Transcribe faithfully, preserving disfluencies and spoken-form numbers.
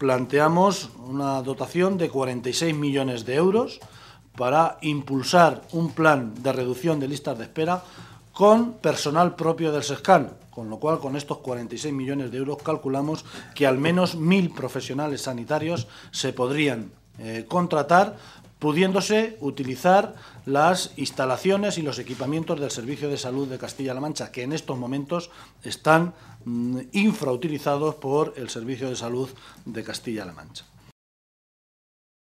planteamos una dotación de cuarenta y seis millones de euros para impulsar un plan de reducción de listas de espera con personal propio del SESCAN, con lo cual con estos cuarenta y seis millones de euros calculamos que al menos mil profesionales sanitarios se podrían eh, contratar, pudiéndose utilizar las instalaciones y los equipamientos del Servicio de Salud de Castilla-La Mancha, que en estos momentos están mm, infrautilizados por el Servicio de Salud de Castilla-La Mancha.